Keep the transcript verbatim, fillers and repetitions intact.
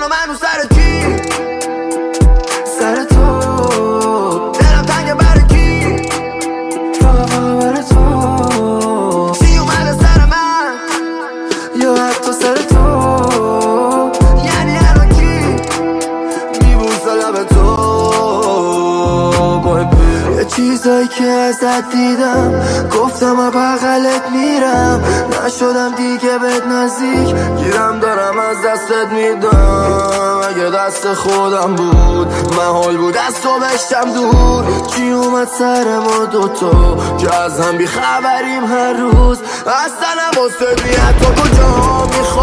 منو سر کی؟ سر تو. دلم تنگه برای کی؟ فقط برای تو. چی اومده سر من یا حتی سر تو؟ یعنی الان کی میبوسه لب تو؟ یه چیزایی که ازت دیدم گفتم بغلت میرم، نشدم دیگه بهت نزدیک، گیرم دارم از دستت میدم. اگه دست خودم بود محال بود از تو بشتم دور. چی اومد سر ما دوتا که از هم بیخبریم هر روز؟ اصلا واسه میاد تو کجا میخوای